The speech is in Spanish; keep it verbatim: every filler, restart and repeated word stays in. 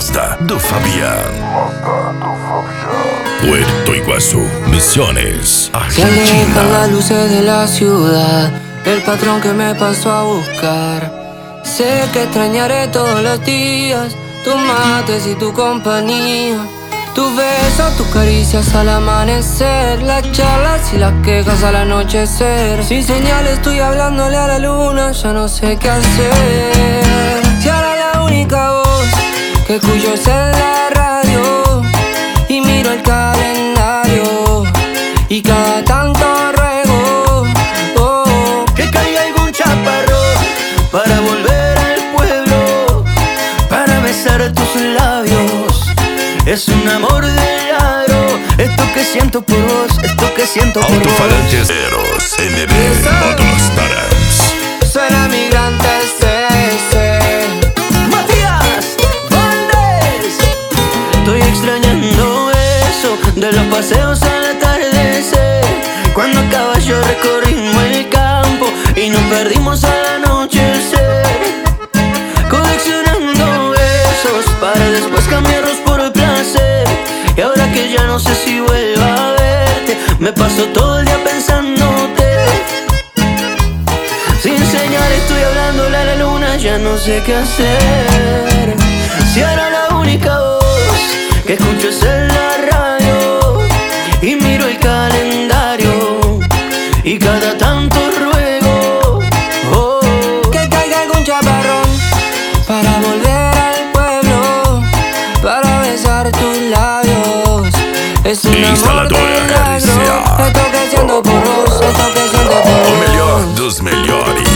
Costa do Fabián. Puerto Iguazú, Misiones, Se alejan Argentina. las luces de la ciudad, el patrón que me pasó a buscar. Sé que extrañaré todos los días, tus mates y tu compañía. Tus besos, tus caricias al amanecer, las charlas y las quejas al anochecer. Sin señales estoy hablándole a la luna, ya no sé qué hacer. Si ahora la única voz que escucho es en la radio y miro el calendario y cada tanto ruego oh, que caiga algún chaparrón para volver al pueblo, para besar tus labios. Es un amor de milagro, esto que siento por vos, esto que siento por vos. Altofalantes Eros, M B, Módulos Tarams. suena migrante este. Matías Valdés, estoy extrañando eso de los paseos al atardecer, cuando a caballo recorrimos el campo y nos perdimos al anochecer, coleccionando besos para después cambiarlos por el placer. Y ahora que ya no sé si vuelvo a verte, me paso todo el día pensándote. Sin señal estoy hablándole a la luna, ya no sé qué hacer. Si ahora la única voz que escucho es en la radio y miro el calendario y cada tanto ruego oh, Que caiga algún chaparrón para volver al pueblo, para besar tus labios. Es un amor de Instaladora milagro, Galicia. esto que siento por vos, esto que siento por O vos. melhor dos melhores.